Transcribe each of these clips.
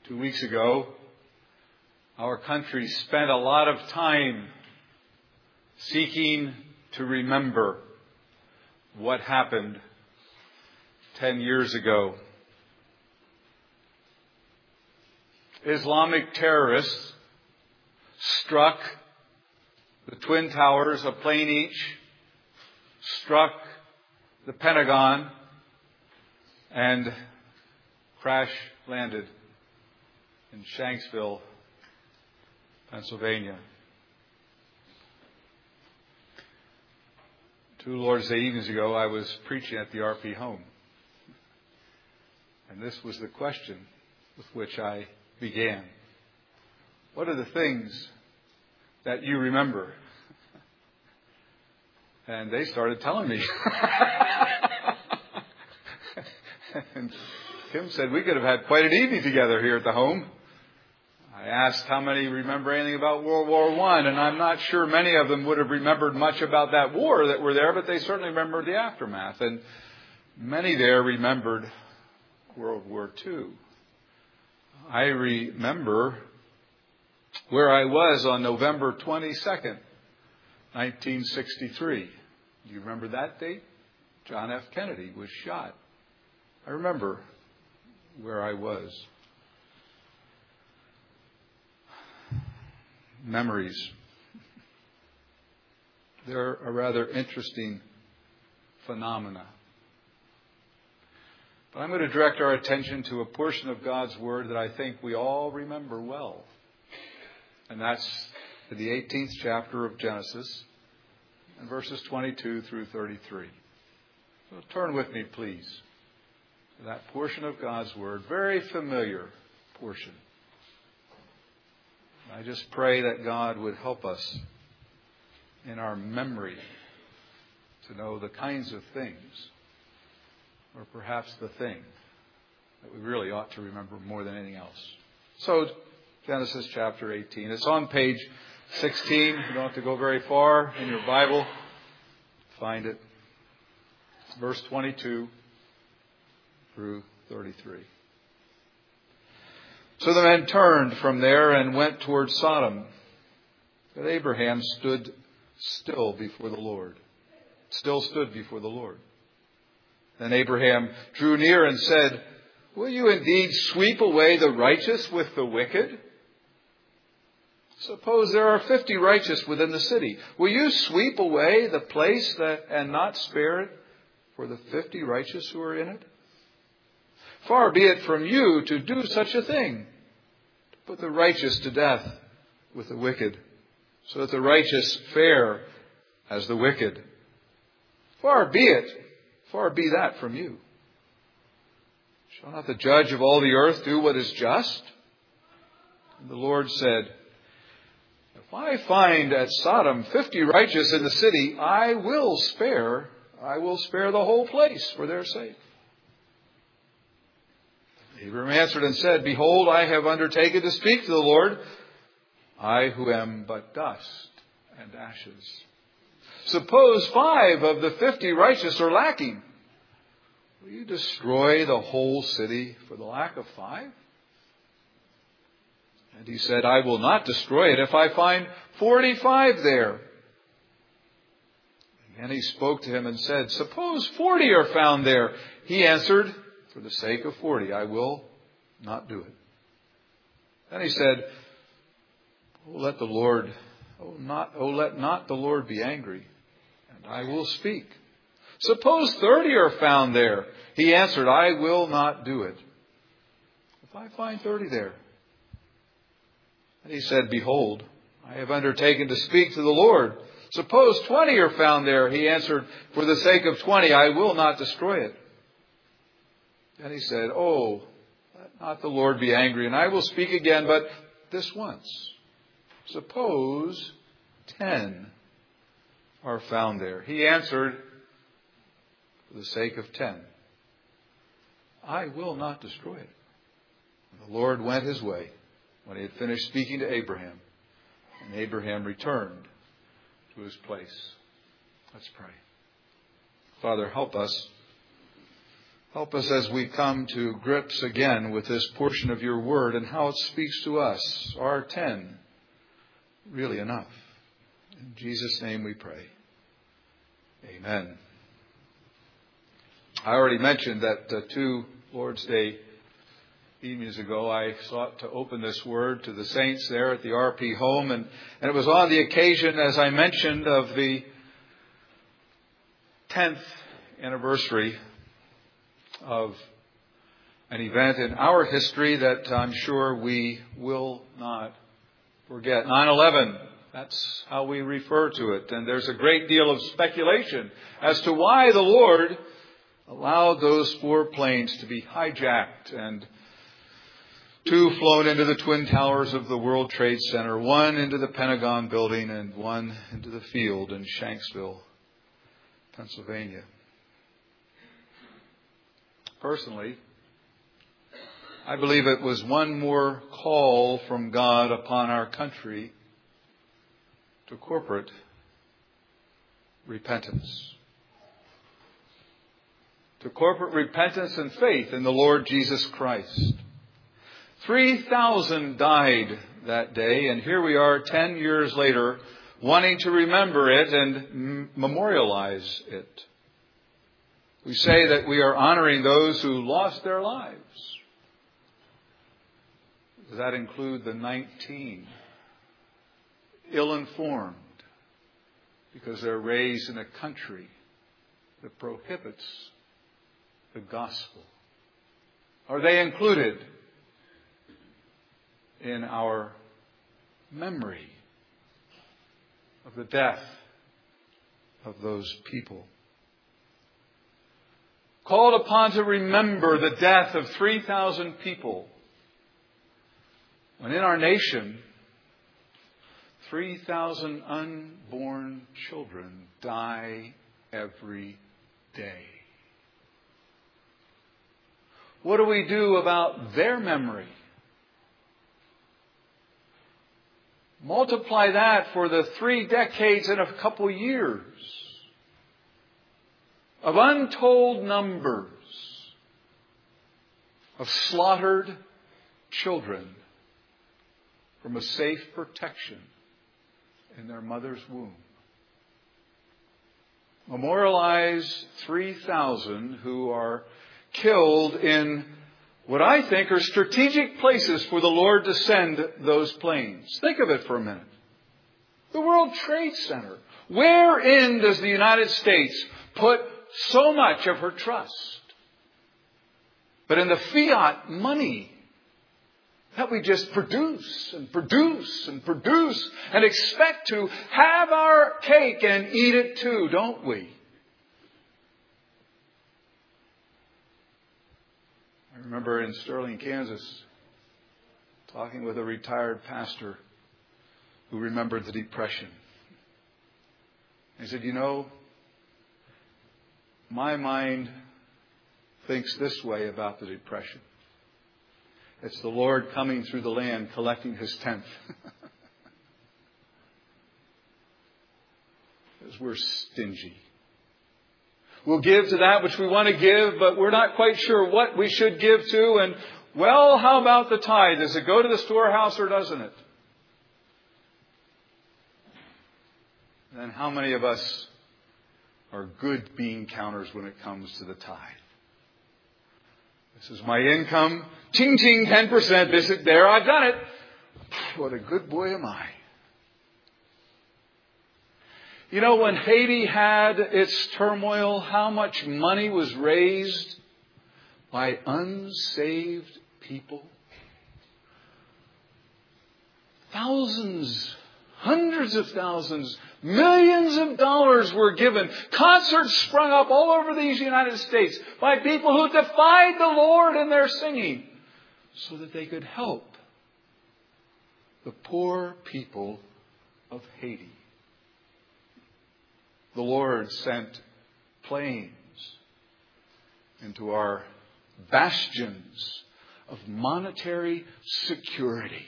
2 weeks ago, our country spent a lot of time seeking to remember what happened 10 years ago. Islamic terrorists struck the Twin Towers, a plane each, struck the Pentagon, and crash landed in Shanksville, Pennsylvania. 2 Lord's Day evenings ago, I was preaching at the RP home. And this was the question with which I began. What are the things that you remember? And they started telling me. And Kim said we could have had quite an evening together here at the home. I asked how many remember anything about World War I, and I'm not sure many of them would have remembered much about that war that were there, but they certainly remembered the aftermath. And many there remembered World War II. I remember where I was on November 22nd, 1963. Do you remember that date? John F. Kennedy was shot. I remember where I was. Memories. They're a rather interesting phenomena. But I'm going to direct our attention to a portion of God's Word that I think we all remember well. And that's the 18th chapter of Genesis, and verses 22 through 33. So turn with me, please, to that portion of God's Word, very familiar portion. I just pray that God would help us in our memory to know the kinds of things, or perhaps the thing that we really ought to remember more than anything else. So, Genesis chapter 18. It's on page 16. You don't have to go very far in your Bible. Find it. Verse 22 through 33. So the men turned from there and went toward Sodom. But Abraham stood still before the Lord. Still stood before the Lord. Then Abraham drew near and said, "Will you indeed sweep away the righteous with the wicked? Suppose there are 50 righteous within the city. Will you sweep away the place and not spare it for the 50 righteous who are in it? Far be it from you to do such a thing, to put the righteous to death with the wicked, so that the righteous fare as the wicked. Far be that from you. Shall not the judge of all the earth do what is just?" And the Lord said, "If I find at Sodom 50 righteous in the city, I will spare the whole place for their sake." Abraham answered and said, "Behold, I have undertaken to speak to the Lord, I who am but dust and ashes. Suppose 5 of the 50 righteous are lacking. Will you destroy the whole city for the lack of 5? And he said, "I will not destroy it if I find 45 there." And he spoke to him and said, "Suppose 40 are found there." He answered, "For the sake of 40, I will not do it." Then he said, let not the Lord be angry, and I will speak. Suppose 30 are found there. He answered, "I will not do it if I find 30 there." And he said, "Behold, I have undertaken to speak to the Lord. Suppose 20 are found there." He answered, "For the sake of 20, I will not destroy it." And he said, let not the Lord be angry, and I will speak again, but this once. Suppose 10 are found there. He answered, "For the sake of 10, I will not destroy it." And the Lord went his way when he had finished speaking to Abraham, and Abraham returned to his place. Let's pray. Father, help us Help us as we come to grips again with this portion of your word and how it speaks to us. Are 10 really enough? In Jesus' name we pray. Amen. I already mentioned that 2 Lord's Day evenings ago I sought to open this word to the saints there at the RP home. And it was on the occasion, as I mentioned, of the 10th anniversary of an event in our history that I'm sure we will not forget. 9/11, that's how we refer to it. And there's a great deal of speculation as to why the Lord allowed those 4 planes to be hijacked and 2 flown into the Twin Towers of the World Trade Center, 1 into the Pentagon building and 1 into the field in Shanksville, Pennsylvania. Personally, I believe it was one more call from God upon our country to corporate repentance. To corporate repentance and faith in the Lord Jesus Christ. 3,000 died that day, and here we are 10 years later wanting to remember it and memorialize it. We say that we are honoring those who lost their lives. Does that include the 19 ill-informed because they're raised in a country that prohibits the gospel? Are they included in our memory of the death of those people? Called upon to remember the death of 3,000 people, when in our nation 3,000 unborn children die every day. What do we do about their memory? Multiply that for the 3 decades and a couple years of untold numbers of slaughtered children from a safe protection in their mother's womb. Memorialize 3,000 who are killed in what I think are strategic places for the Lord to send those planes. Think of it for a minute. The World Trade Center. Wherein does the United States put so much of her trust? But in the fiat money that we just produce and produce and produce and expect to have our cake and eat it too, don't we? I remember in Sterling, Kansas, talking with a retired pastor who remembered the Depression. He said, you know, my mind thinks this way about the Depression. It's the Lord coming through the land collecting His tenth. Because we're stingy. We'll give to that which we want to give, but we're not quite sure what we should give to. And, well, how about the tithe? Does it go to the storehouse or doesn't it? And how many of us are good bean counters when it comes to the tithe? This is my income. Ching, ching, 10%. Visit there. I've done it. What a good boy am I. You know, when Haiti had its turmoil, how much money was raised by unsaved people? Thousands, hundreds of thousands, millions of dollars were given. Concerts sprung up all over these United States by people who defied the Lord in their singing so that they could help the poor people of Haiti. The Lord sent planes into our bastions of monetary security.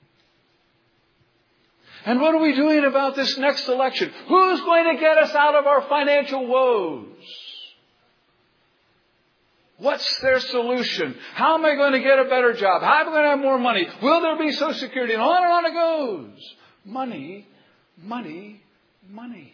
And what are we doing about this next election? Who's going to get us out of our financial woes? What's their solution? How am I going to get a better job? How am I going to have more money? Will there be Social Security? And on it goes. Money, money, money.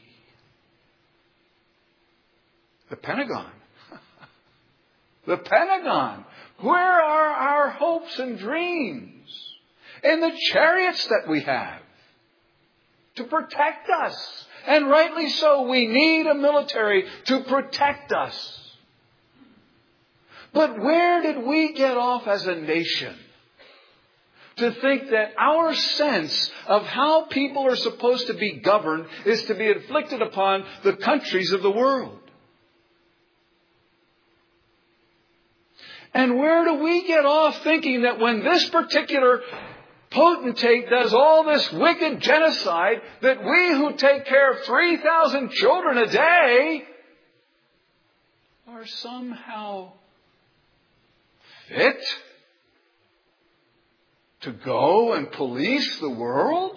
The Pentagon. The Pentagon. Where are our hopes and dreams? In the chariots that we have to protect us. And rightly so, we need a military to protect us. But where did we get off as a nation to think that our sense of how people are supposed to be governed is to be inflicted upon the countries of the world? And where do we get off thinking that when this particular potentate does all this wicked genocide, that we who take care of 3,000 children a day are somehow fit to go and police the world?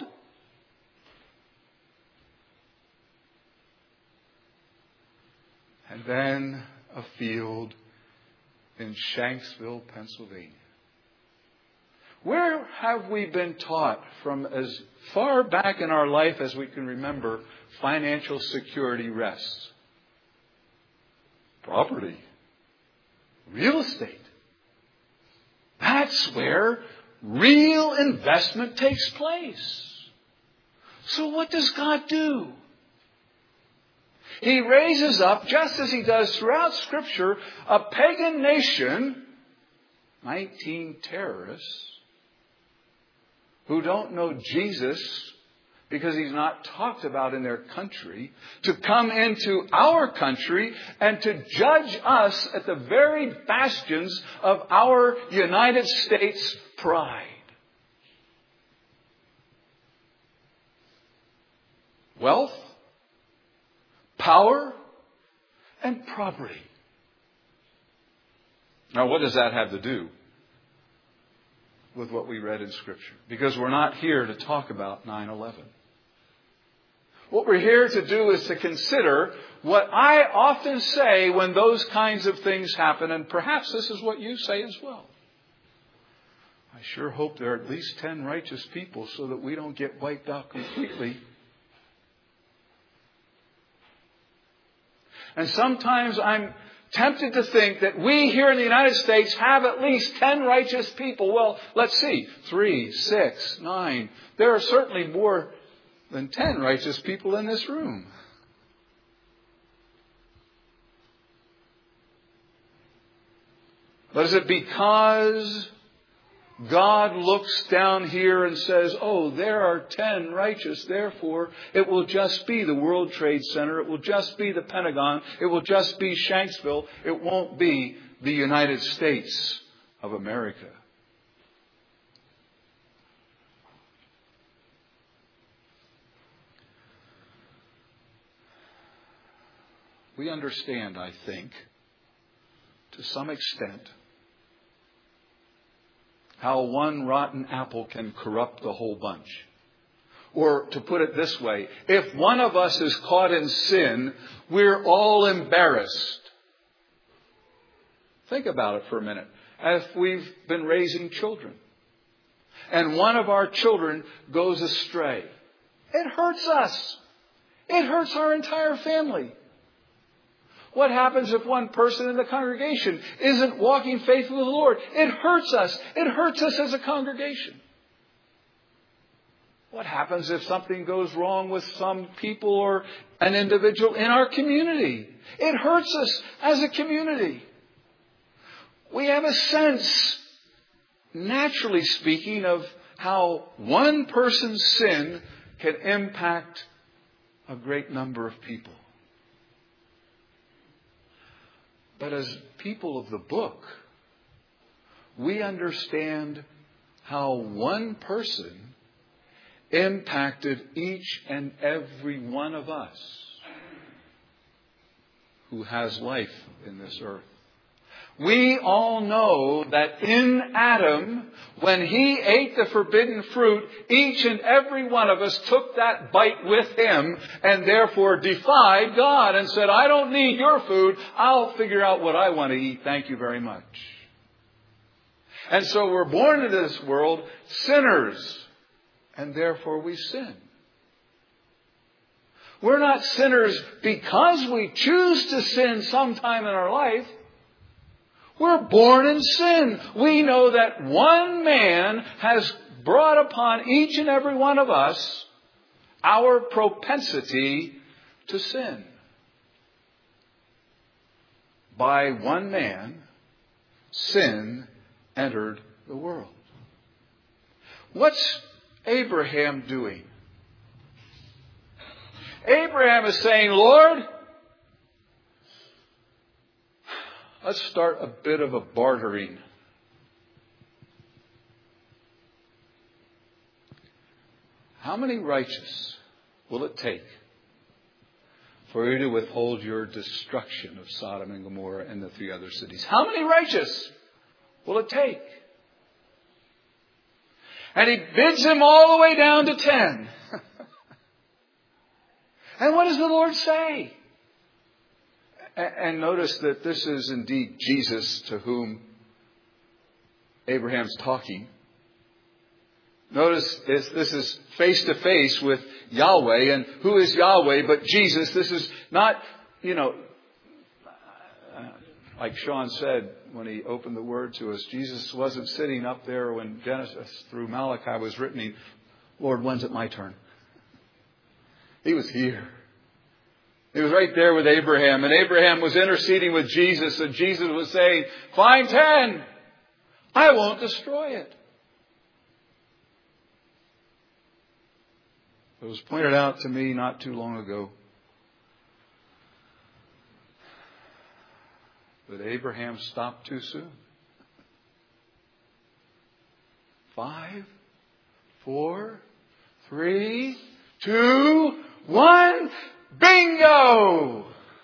And then a field in Shanksville, Pennsylvania. Where have we been taught from as far back in our life as we can remember financial security rests? Property. Real estate. That's where real investment takes place. So what does God do? He raises up, just as He does throughout Scripture, a pagan nation, 19 terrorists, who don't know Jesus because He's not talked about in their country, to come into our country and to judge us at the very bastions of our United States pride. Wealth, power, and property. Now, what does that have to do with what we read in Scripture? Because we're not here to talk about 9/11. What we're here to do is to consider what I often say when those kinds of things happen, and perhaps this is what you say as well. I sure hope there are at least 10 righteous people so that we don't get wiped out completely. And sometimes I'm tempted to think that we here in the United States have at least 10 righteous people. Well, let's see. 3, 6, 9. There are certainly more than 10 righteous people in this room. But is it because God looks down here and says, oh, there are 10 righteous, therefore it will just be the World Trade Center, it will just be the Pentagon, it will just be Shanksville, it won't be the United States of America? We understand, I think, to some extent, how one rotten apple can corrupt the whole bunch. Or to put it this way, if one of us is caught in sin, we're all embarrassed. Think about it for a minute. If we've been raising children and one of our children goes astray, it hurts us. It hurts our entire family. What happens if one person in the congregation isn't walking faithfully with the Lord? It hurts us. It hurts us as a congregation. What happens if something goes wrong with some people or an individual in our community? It hurts us as a community. We have a sense, naturally speaking, of how one person's sin can impact a great number of people. But as people of the book, we understand how one person impacted each and every one of us who has life in this earth. We all know that in Adam, when he ate the forbidden fruit, each and every one of us took that bite with him and therefore defied God and said, I don't need your food. I'll figure out what I want to eat. Thank you very much. And so we're born into this world sinners, and therefore we sin. We're not sinners because we choose to sin sometime in our life. We're born in sin. We know that one man has brought upon each and every one of us our propensity to sin. By one man, sin entered the world. What's Abraham doing? Abraham is saying, Lord, let's start a bit of a bartering. How many righteous will it take for you to withhold your destruction of Sodom and Gomorrah and the 3 other cities? How many righteous will it take? And he bids him all the way down to 10. And what does the Lord say? And notice that this is indeed Jesus to whom Abraham's talking. Notice this is face to face with Yahweh. And who is Yahweh but Jesus? This is not, like Sean said when he opened the Word to us, Jesus wasn't sitting up there when Genesis through Malachi was written. Lord, when's it my turn? He was here. He was right there with Abraham. And Abraham was interceding with Jesus. And Jesus was saying, find 10. I won't destroy it. It was pointed out to me not too long ago that Abraham stopped too soon. 5, 4, 3, 2, 1. Bingo!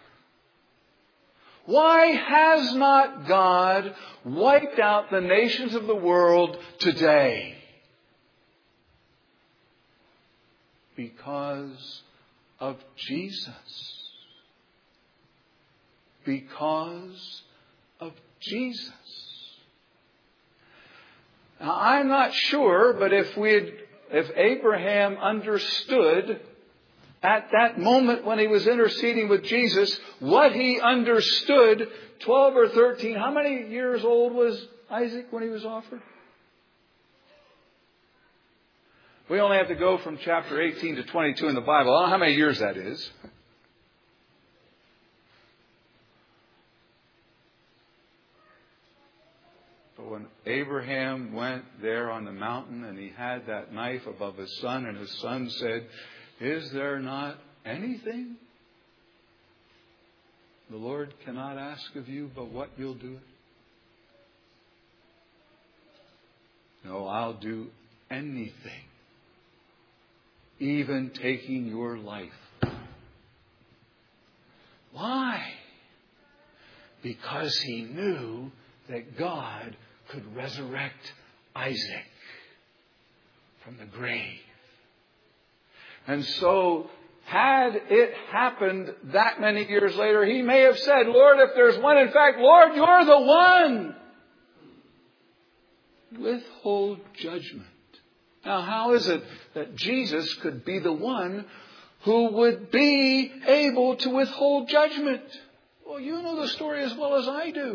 Why has not God wiped out the nations of the world today? Because of Jesus. Because of Jesus. Now, I'm not sure, but if Abraham understood at that moment when he was interceding with Jesus, what he understood, 12 or 13, how many years old was Isaac when he was offered? We only have to go from chapter 18 to 22 in the Bible. I don't know how many years that is. But when Abraham went there on the mountain and he had that knife above his son, and his son said, is there not anything the Lord cannot ask of you but what you'll do it? No, I'll do anything, even taking your life. Why? Because he knew that God could resurrect Isaac from the grave. And so, had it happened that many years later, he may have said, Lord, if there's one, in fact, Lord, you're the one. Withhold judgment. Now, how is it that Jesus could be the one who would be able to withhold judgment? Well, you know the story as well as I do.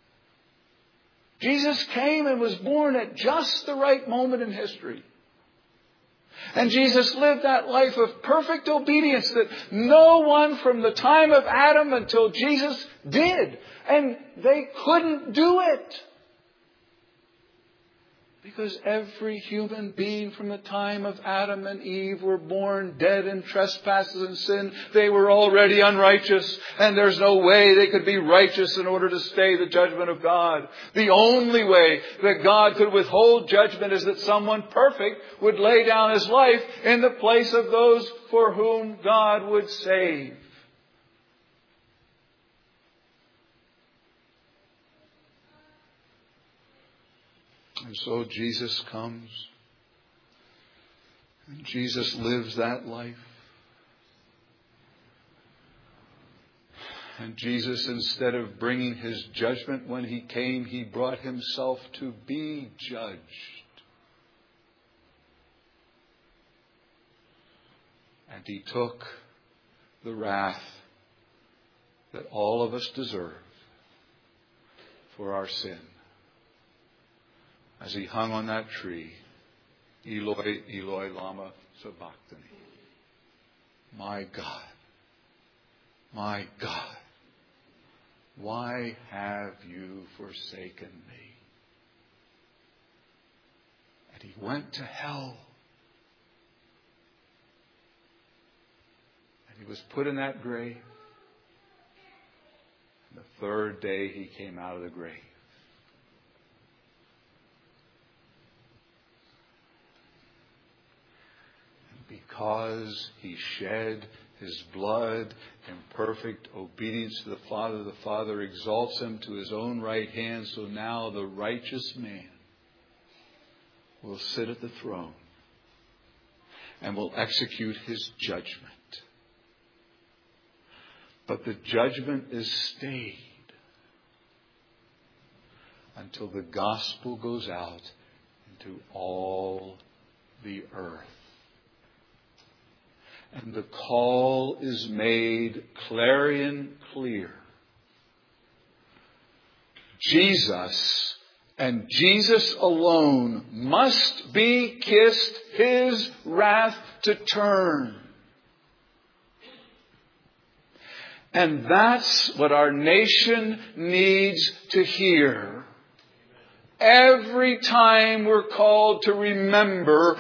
Jesus came and was born at just the right moment in history. And Jesus lived that life of perfect obedience that no one from the time of Adam until Jesus did. And they couldn't do it. Because every human being from the time of Adam and Eve were born dead in trespasses and sin. They were already unrighteous, and there's no way they could be righteous in order to stay the judgment of God. The only way that God could withhold judgment is that someone perfect would lay down his life in the place of those for whom God would save. And so Jesus comes. And Jesus lives that life. And Jesus, instead of bringing His judgment when He came, He brought Himself to be judged. And He took the wrath that all of us deserve for our sin. As He hung on that tree, Eloi, Eloi, lama sabachthani. My God, why have you forsaken me? And He went to hell. And He was put in that grave. And the third day He came out of the grave. And because He shed His blood in perfect obedience to the Father exalts Him to His own right hand. So now the righteous man will sit at the throne and will execute His judgment. But the judgment is stayed until the gospel goes out into all the earth. And the call is made clarion clear. Jesus and Jesus alone must be kissed, His wrath to turn. And that's what our nation needs to hear. Every time we're called to remember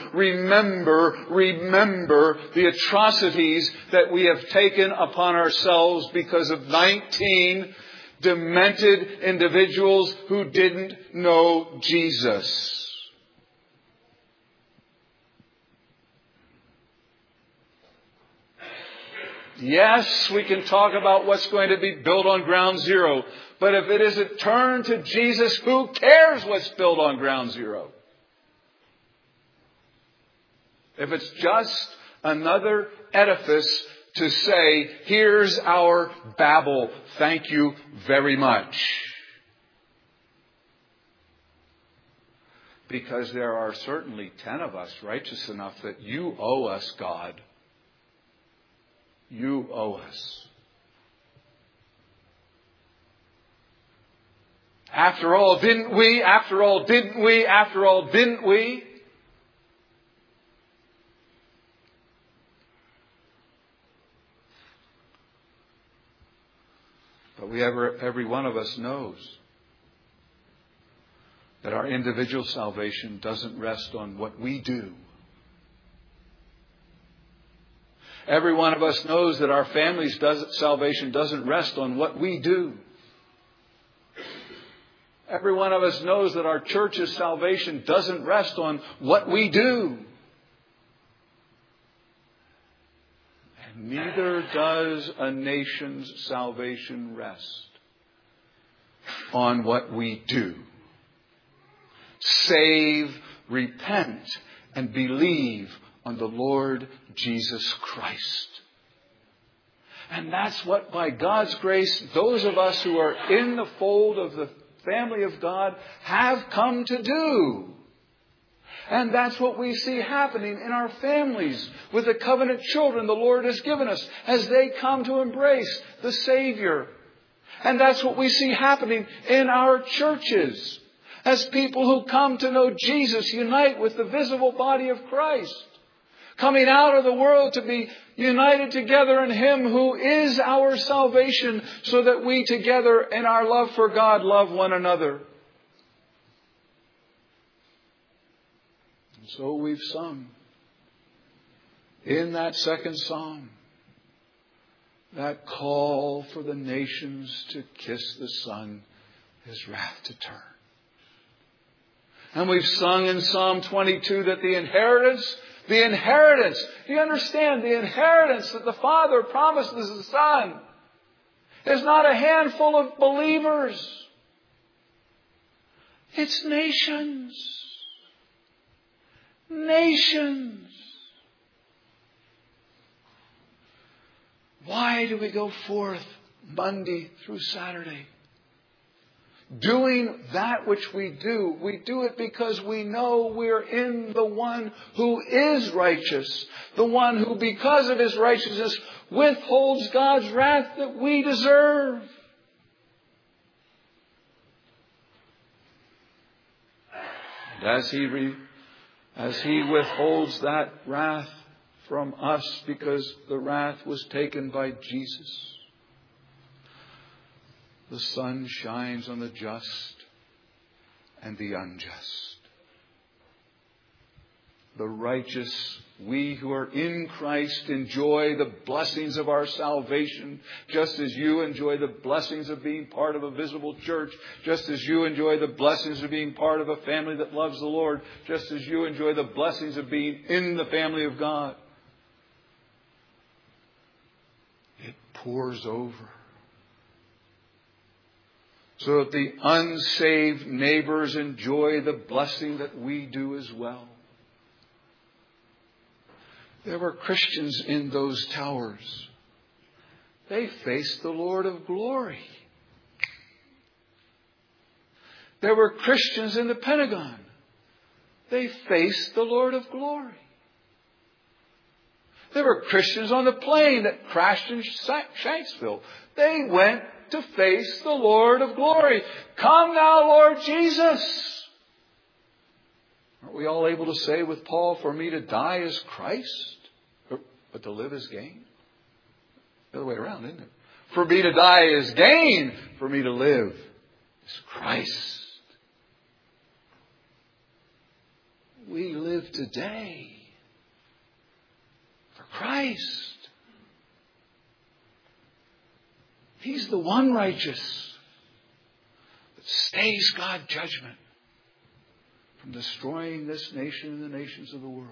the atrocities that we have taken upon ourselves because of 19 demented individuals who didn't know Jesus. Yes, we can talk about what's going to be built on ground zero. But if it isn't turned to Jesus, who cares what's built on ground zero? If it's just another edifice to say, here's our Babel, thank you very much. Because there are certainly 10 of us righteous enough that you owe us, God. You owe us. After all, didn't we? After all, didn't we? After all, didn't we? But every one of us knows that our individual salvation doesn't rest on what we do. Every one of us knows that our family's salvation doesn't rest on what we do. Every one of us knows that our church's salvation doesn't rest on what we do. And neither does a nation's salvation rest on what we do. Save, repent, and believe on the Lord Jesus Christ. And that's what, by God's grace, those of us who are in the fold of the family of God have come to do. And that's what we see happening in our families with the covenant children the Lord has given us as they come to embrace the Savior. And that's what we see happening in our churches as people who come to know Jesus unite with the visible body of Christ. Coming out of the world to be united together in Him who is our salvation, so that we together in our love for God love one another. And so we've sung in that second psalm that call for the nations to kiss the Son, His wrath to turn. And we've sung in Psalm 22 that the inheritance, do you understand? The inheritance that the Father promises the Son is not a handful of believers. It's nations. Nations. Why do we go forth Monday through Saturday? Doing that which we do it because we know we're in the one who is righteous. The one who, because of His righteousness, withholds God's wrath that we deserve. And as He withholds that wrath from us because the wrath was taken by Jesus, the sun shines on the just and the unjust. The righteous, we who are in Christ, enjoy the blessings of our salvation, just as you enjoy the blessings of being part of a visible church, just as you enjoy the blessings of being part of a family that loves the Lord, just as you enjoy the blessings of being in the family of God. It pours over, so that the unsaved neighbors enjoy the blessing that we do as well. There were Christians in those towers. They faced the Lord of glory. There were Christians in the Pentagon. They faced the Lord of glory. There were Christians on the plane that crashed in Shanksville. They went to face the Lord of glory. Come now, Lord Jesus. Aren't we all able to say with Paul, for me to die is Christ, but to live is gain? The other way around, isn't it? For me to die is gain, for me to live is Christ. We live today for Christ. He's the one righteous that stays God's judgment from destroying this nation and the nations of the world.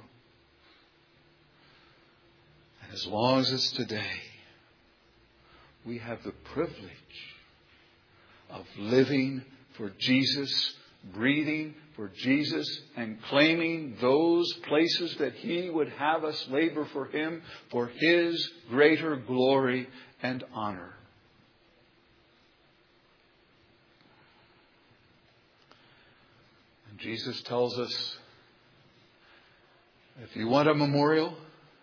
And as long as it's today, we have the privilege of living for Jesus, breathing for Jesus, and claiming those places that He would have us labor for Him for His greater glory and honor. And Jesus tells us, if you want a memorial,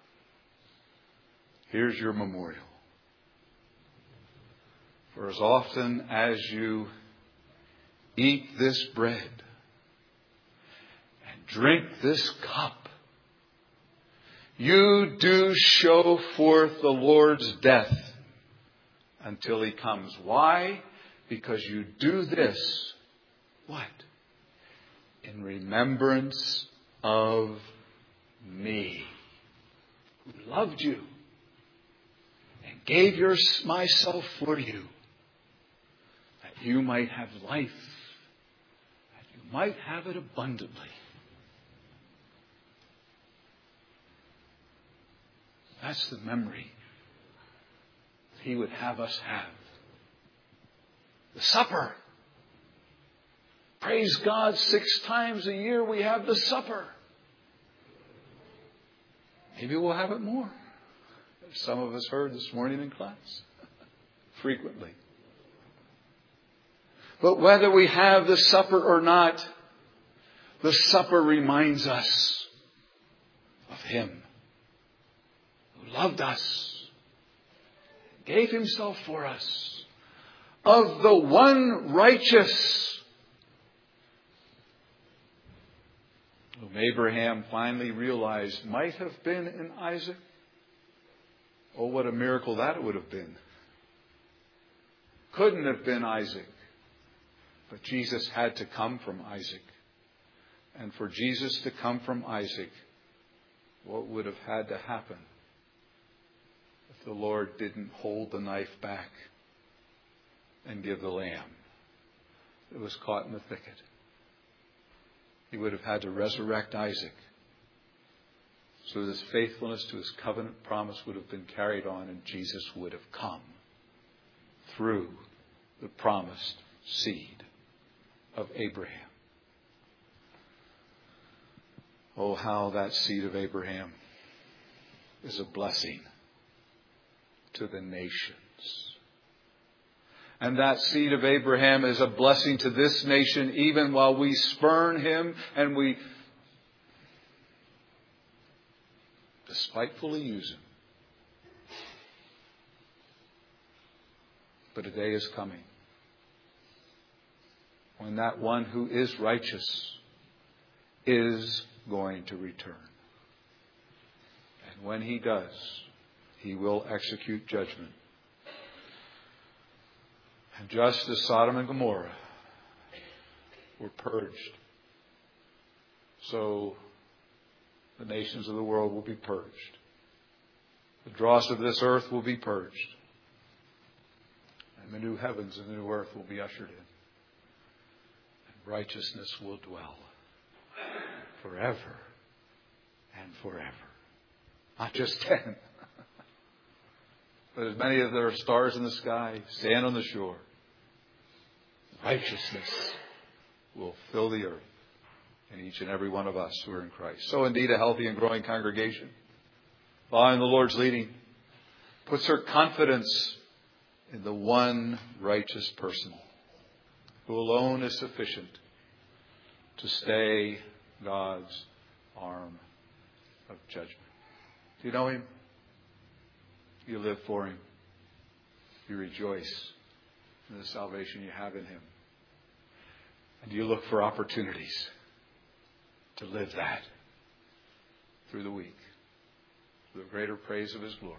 here's your memorial. For as often as you eat this bread and drink this cup, you do show forth the Lord's death until He comes. Why? Because you do this, what? In remembrance of me, who loved you and gave myself for you, that you might have life, that you might have it abundantly. That's the memory that He would have us have. The supper. Praise God, 6 times a year we have the supper. Maybe we'll have it more. Some of us heard this morning in class. Frequently. But whether we have the supper or not, the supper reminds us of Him who loved us, gave Himself for us, of the one righteous, whom Abraham finally realized might have been in Isaac. Oh, what a miracle that would have been. Couldn't have been Isaac. But Jesus had to come from Isaac. And for Jesus to come from Isaac, what would have had to happen if the Lord didn't hold the knife back and give the lamb that was caught in the thicket? He would have had to resurrect Isaac so that his faithfulness to his covenant promise would have been carried on, and Jesus would have come through the promised seed of Abraham. Oh, how that seed of Abraham is a blessing to the nations. And that seed of Abraham is a blessing to this nation even while we spurn him and we despitefully use him. But a day is coming when that one who is righteous is going to return. And when he does, he will execute judgment. And just as Sodom and Gomorrah were purged, so the nations of the world will be purged. The dross of this earth will be purged. And the new heavens and the new earth will be ushered in. And righteousness will dwell forever and forever. Not just 10, but as many of their stars in the sky stand on the shore. Righteousness will fill the earth in each and every one of us who are in Christ. So indeed, a healthy and growing congregation, following the Lord's leading, puts her confidence in the one righteous person who alone is sufficient to stay God's arm of judgment. Do you know him? You live for him. You rejoice in the salvation you have in him. And you look for opportunities to live that through the week for the greater praise of his glory.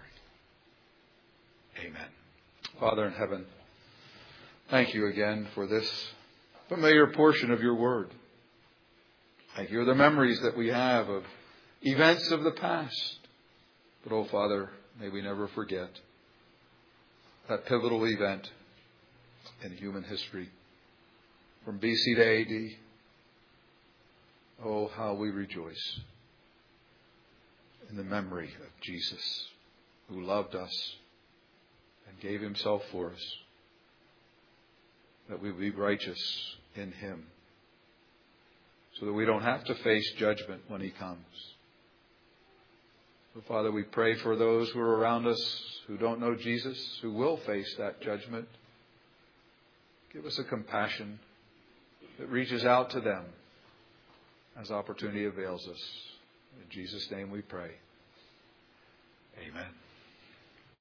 Amen. Father in heaven, thank you again for this familiar portion of your word. Thank you for the memories that we have of events of the past. But, oh Father, may we never forget that pivotal event in human history from BC to AD. Oh, how we rejoice in the memory of Jesus, who loved us and gave himself for us, that we would be righteous in him, so that we don't have to face judgment when he comes. So, Father, we pray for those who are around us who don't know Jesus, who will face that judgment. Give us a compassion that reaches out to them as opportunity avails us. In Jesus' name we pray. Amen.